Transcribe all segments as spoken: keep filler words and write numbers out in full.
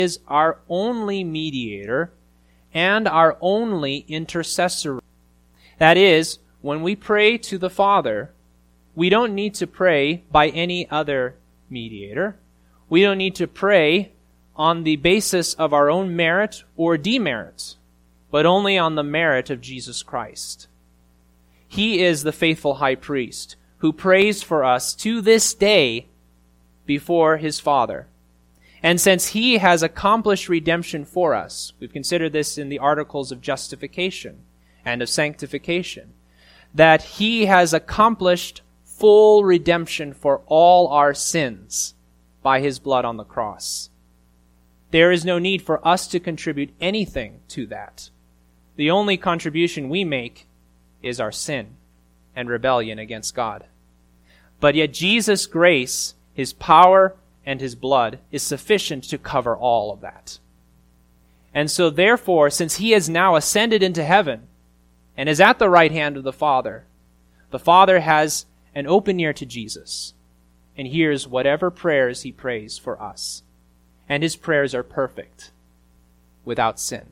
is our only mediator and our only intercessor. That is, when we pray to the Father, we don't need to pray by any other mediator. We don't need to pray on the basis of our own merit or demerit, but only on the merit of Jesus Christ. He is the faithful high priest who prays for us to this day before his Father. And since he has accomplished redemption for us, we've considered this in the articles of justification and of sanctification, that he has accomplished full redemption for all our sins by his blood on the cross. There is no need for us to contribute anything to that. The only contribution we make is our sin and rebellion against God. But yet Jesus' grace, his power, and his blood is sufficient to cover all of that. And so therefore, since he has now ascended into heaven and is at the right hand of the Father, the Father has an open ear to Jesus and hears whatever prayers he prays for us. And his prayers are perfect, without sin.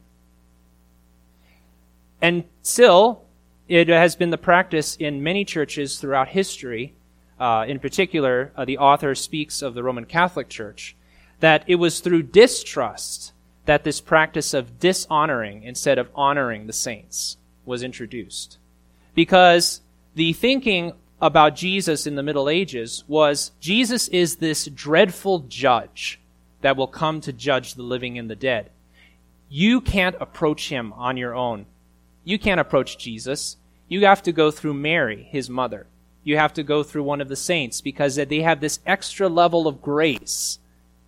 And still, it has been the practice in many churches throughout history. Uh, in particular, uh, the author speaks of the Roman Catholic Church, that it was through distrust that this practice of dishonoring instead of honoring the saints was introduced. Because the thinking about Jesus in the Middle Ages was, Jesus is this dreadful judge that will come to judge the living and the dead. You can't approach him on your own. You can't approach Jesus. You have to go through Mary, his mother. You have to go through one of the saints because they have this extra level of grace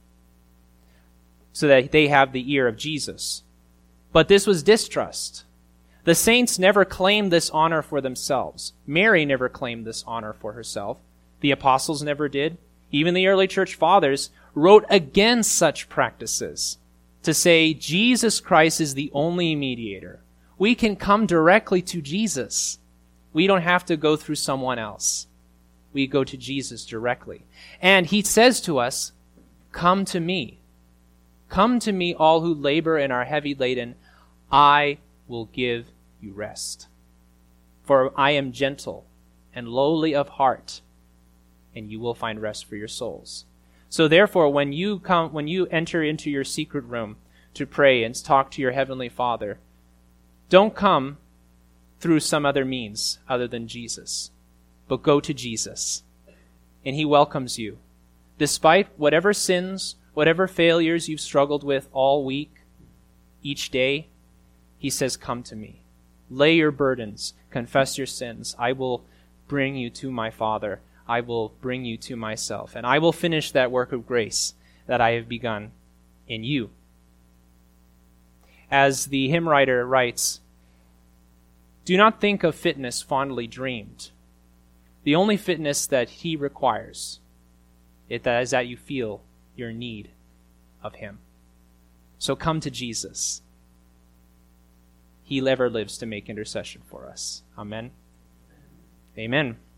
so that they have the ear of Jesus. But this was distrust. The saints never claimed this honor for themselves. Mary never claimed this honor for herself. The apostles never did. Even the early church fathers wrote against such practices to say Jesus Christ is the only mediator. We can come directly to Jesus. We don't have to go through someone else. We go to Jesus directly. And he says to us, come to me. Come to me, all who labor and are heavy laden. I will give you rest. For I am gentle and lowly of heart, and you will find rest for your souls. So therefore, when you come, when you enter into your secret room to pray and talk to your heavenly Father, don't come through some other means other than Jesus, but go to Jesus, and he welcomes you. Despite whatever sins, whatever failures you've struggled with all week, each day, he says, come to me. Lay your burdens, confess your sins. I will bring you to my Father. I will bring you to myself, and I will finish that work of grace that I have begun in you. As the hymn writer writes, do not think of fitness fondly dreamed. The only fitness that he requires is that you feel your need of him. So come to Jesus. He ever lives to make intercession for us. Amen. Amen.